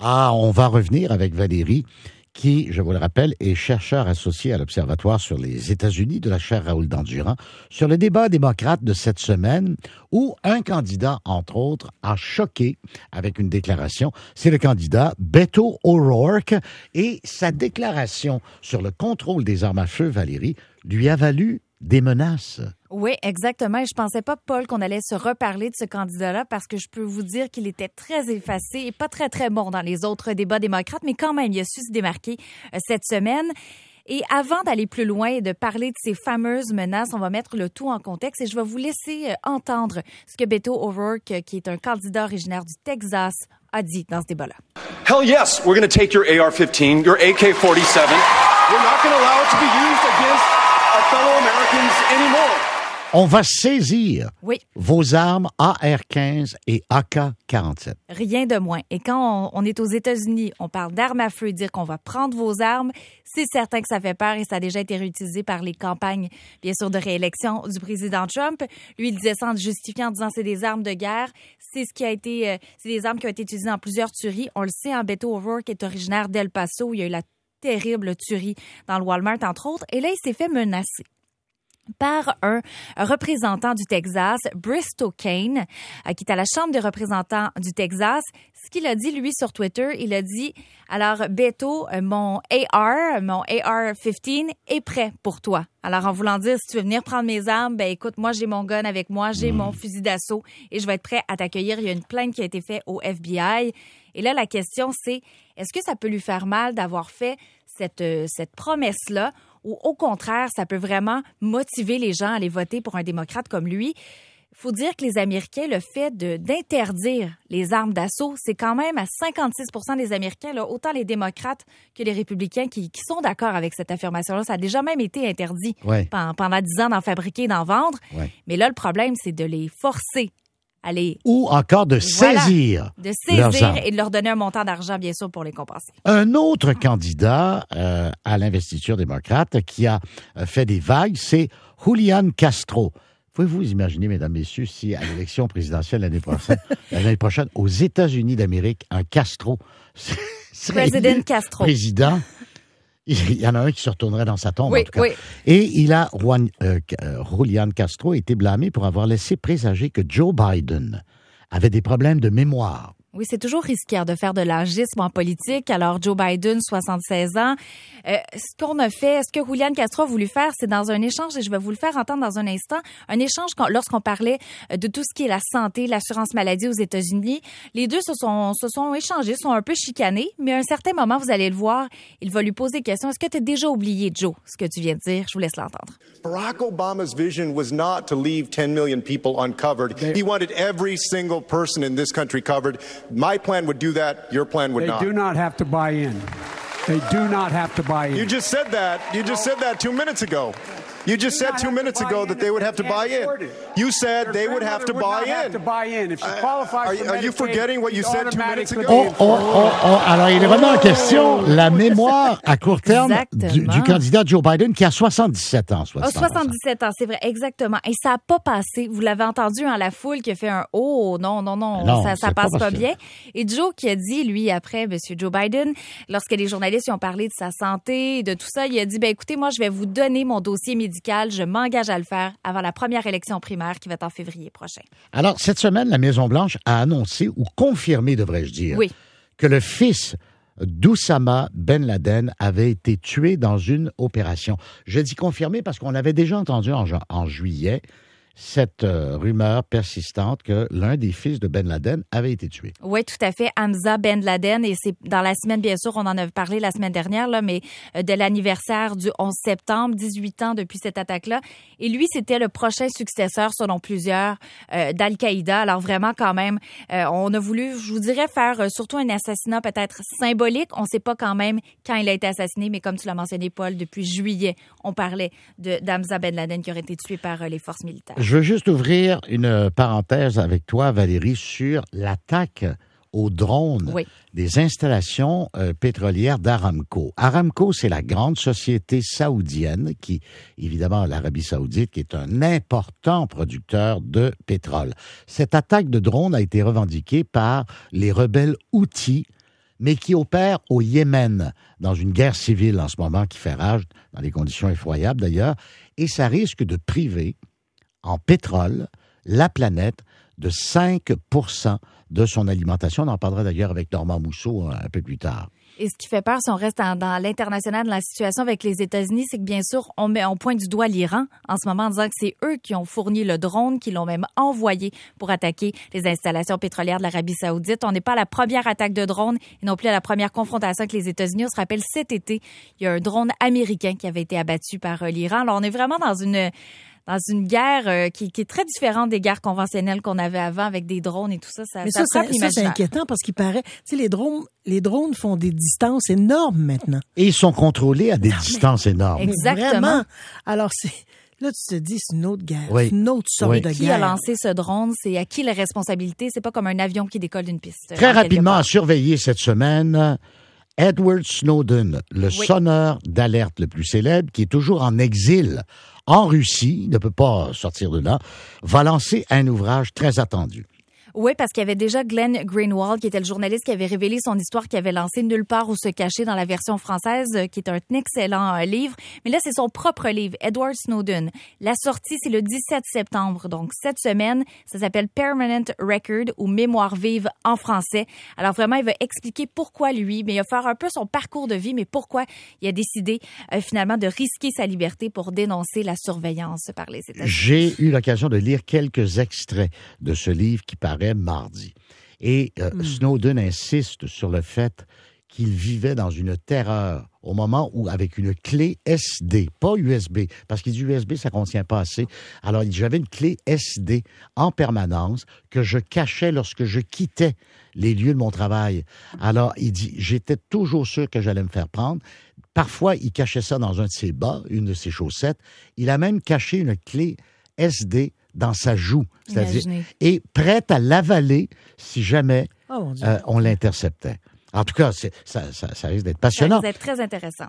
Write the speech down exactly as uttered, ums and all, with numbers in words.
Ah, on va revenir avec Valérie, qui, je vous le rappelle, est chercheur associé à l'Observatoire sur les États-Unis de la chaire Raoul Dandurand, sur le débat démocrate de cette semaine, où un candidat, entre autres, a choqué avec une déclaration. C'est le candidat Beto O'Rourke, et sa déclaration sur le contrôle des armes à feu, Valérie, lui a valu des menaces. Oui, exactement. Et je pensais pas, Paul, qu'on allait se reparler de ce candidat-là parce que je peux vous dire qu'il était très effacé et pas très, très bon dans les autres débats démocrates, mais quand même, il a su se démarquer euh, cette semaine. Et avant d'aller plus loin et de parler de ces fameuses menaces, on va mettre le tout en contexte et je vais vous laisser euh, entendre ce que Beto O'Rourke, qui est un candidat originaire du Texas, a dit dans ce débat-là. Hell yes, we're going to take your A R fifteen, your A K forty-seven. We're not going to allow it to be used against our fellow Americans anymore. On va saisir oui. vos armes A R quinze et A K quarante-sept. Rien de moins. Et quand on, on est aux États-Unis, on parle d'armes à feu et dire qu'on va prendre vos armes, c'est certain que ça fait peur et ça a déjà été réutilisé par les campagnes, bien sûr, de réélection du président Trump. Lui, il disait ça en justifiant, en disant c'est des armes de guerre. C'est ce qui a été, euh, c'est des armes qui ont été utilisées dans plusieurs tueries. On le sait, hein, Beto O'Rourke est originaire d'El Paso, où il y a eu la terrible tuerie dans le Walmart, entre autres. Et là, il s'est fait menacer par un représentant du Texas, Bristow Kane, euh, qui est à la Chambre des représentants du Texas. Ce qu'il a dit, lui, sur Twitter, il a dit « Alors, Beto, euh, mon A R, mon A R quinze est prêt pour toi. Alors, en voulant dire, si tu veux venir prendre mes armes, ben écoute, moi, j'ai mon gun avec moi, j'ai mmh. mon fusil d'assaut et je vais être prêt à t'accueillir. » Il y a une plainte qui a été faite au F B I. Et là, la question, c'est, est-ce que ça peut lui faire mal d'avoir fait cette, euh, cette promesse-là ou au contraire, ça peut vraiment motiver les gens à aller voter pour un démocrate comme lui? Il faut dire que les Américains, le fait de, d'interdire les armes d'assaut, c'est quand même à cinquante-six pour cent des Américains, là, autant les démocrates que les républicains qui, qui sont d'accord avec cette affirmation-là. Ça a déjà même été interdit ouais. pendant, pendant dix ans d'en fabriquer et d'en vendre. Ouais. Mais là, le problème, c'est de les forcer à les... Ou encore de voilà, saisir de saisir et de leur donner un montant d'argent, bien sûr, pour les compenser. Un autre candidat euh, à l'investiture démocrate qui a fait des vagues, c'est Julian Castro. Pouvez-vous imaginer, mesdames, messieurs, si à l'élection présidentielle l'année prochaine, l'année prochaine aux États-Unis d'Amérique, un Castro serait Président Castro. président, il y en a un qui se retournerait dans sa tombe, oui, en tout cas. Oui. Et il a, Juan, euh, Julian Castro a été blâmé pour avoir laissé présager que Joe Biden avait des problèmes de mémoire. Oui, c'est toujours risqué de faire de l'agisme en politique. Alors, Joe Biden, soixante-seize ans, euh, ce qu'on a fait, ce que Julian Castro a voulu faire, c'est dans un échange, et je vais vous le faire entendre dans un instant, un échange quand, lorsqu'on parlait de tout ce qui est la santé, l'assurance maladie aux États-Unis. Les deux se sont, se sont échangés, sont un peu chicanés, mais à un certain moment, vous allez le voir, il va lui poser des questions. Est-ce que tu as déjà oublié, Joe, ce que tu viens de dire? Je vous laisse l'entendre. Barack Obama's vision was not to leave ten million people uncovered. He wanted every single person in this country covered. My plan would do that. Your plan would they not. They do not have to buy in. They do not have to buy in. You just said that. You just said that two minutes ago. You just said two minutes ago that they would have to buy in. You said they would have to buy in. Are you forgetting what you said two minutes ago? Oh, oh, oh, oh. Alors, il est vraiment en question la mémoire à court terme du, du candidat Joe Biden qui a soixante-dix-sept ans. Oh, soixante-dix-sept ans, c'est vrai, exactement. Et ça n'a pas passé. Vous l'avez entendu, hein, la foule qui a fait un « Oh, non, non, non, non ça, ça passe pas, pas bien ». Et Joe qui a dit, lui, après, M. Joe Biden, lorsque les journalistes lui ont parlé de sa santé, de tout ça, il a dit, ben écoutez, moi, je vais vous donner mon dossier médical. Je m'engage à le faire avant la première élection primaire qui va être en février prochain. Alors, cette semaine, la Maison-Blanche a annoncé, ou confirmé, devrais-je dire, oui. que le fils d'Oussama Ben Laden avait été tué dans une opération. Je dis confirmé parce qu'on avait déjà entendu en, ju- en juillet cette euh, rumeur persistante que l'un des fils de Ben Laden avait été tué. Oui, tout à fait. Hamza Ben Laden, et c'est dans la semaine, bien sûr, on en a parlé la semaine dernière, là, mais euh, de l'anniversaire du onze septembre, dix-huit ans depuis cette attaque-là. Et lui, c'était le prochain successeur, selon plusieurs, euh, d'Al-Qaïda. Alors vraiment, quand même, euh, on a voulu, je vous dirais, faire euh, surtout un assassinat peut-être symbolique. On ne sait pas quand même quand il a été assassiné, mais comme tu l'as mentionné, Paul, depuis juillet, on parlait de d'Hamza Ben Laden qui aurait été tué par euh, les forces militaires. Je veux juste ouvrir une parenthèse avec toi, Valérie, sur l'attaque aux drones oui. des installations euh, pétrolières d'Aramco. Aramco, c'est la grande société saoudienne qui, évidemment, l'Arabie saoudite, qui est un important producteur de pétrole. Cette attaque de drones a été revendiquée par les rebelles Houthis, mais qui opère au Yémen, dans une guerre civile en ce moment qui fait rage, dans des conditions effroyables d'ailleurs, et ça risque de priver en pétrole la planète de cinq pour cent de son alimentation. On en parlera d'ailleurs avec Normand Mousseau un peu plus tard. Et ce qui fait peur, si on reste en, dans l'international, dans la situation avec les États-Unis, c'est que bien sûr, on met on pointe du doigt l'Iran en ce moment en disant que c'est eux qui ont fourni le drone, qui l'ont même envoyé pour attaquer les installations pétrolières de l'Arabie Saoudite. On n'est pas à la première attaque de drone et non plus à la première confrontation avec les États-Unis. On se rappelle cet été, il y a un drone américain qui avait été abattu par euh, l'Iran. Alors, on est vraiment dans une dans une guerre euh, qui, qui est très différente des guerres conventionnelles qu'on avait avant avec des drones et tout ça. Ça, Mais ça, ça, ça, ça c'est inquiétant parce qu'il paraît, tu sais, les drones, les drones font des distances énormes maintenant. Et ils sont contrôlés à des distances énormes. Exactement. Vraiment. Alors, c'est, là, tu te dis, c'est une autre guerre. Oui. C'est une autre sorte Oui. de Qui guerre. a lancé ce drone? C'est à qui la responsabilité? C'est pas comme un avion qui décolle d'une piste. Très en quelque rapidement, part. à surveiller cette semaine, Edward Snowden, le Oui. sonneur d'alerte le plus célèbre, qui est toujours en exil en Russie, ne peut pas sortir de là, va lancer un ouvrage très attendu. Oui, parce qu'il y avait déjà Glenn Greenwald, qui était le journaliste qui avait révélé son histoire, qui avait lancé Nulle part où se cacher dans la version française, qui est un excellent euh, livre. Mais là, c'est son propre livre, Edward Snowden. La sortie, c'est le dix-sept septembre, donc cette semaine. Ça s'appelle Permanent Record ou Mémoire vive en français. Alors vraiment, il va expliquer pourquoi lui, mais il va faire un peu son parcours de vie, mais pourquoi il a décidé euh, finalement de risquer sa liberté pour dénoncer la surveillance par les États-Unis. J'ai eu l'occasion de lire quelques extraits de ce livre qui paraît mardi. Et euh, mm. Snowden insiste sur le fait qu'il vivait dans une terreur au moment où, avec une clé S D, pas U S B, parce qu'il dit U S B, ça ne contient pas assez. Alors, il dit, j'avais une clé S D en permanence que je cachais lorsque je quittais les lieux de mon travail. Alors, il dit, j'étais toujours sûr que j'allais me faire prendre. Parfois, il cachait ça dans un de ses bas, une de ses chaussettes. Il a même caché une clé S D dans sa joue, c'est-à-dire, Imaginez. et prête à l'avaler si jamais Oh, mon Dieu. euh, on l'interceptait. En tout cas, c'est, ça, ça, ça risque d'être Ça passionnant. risque d'être très intéressant.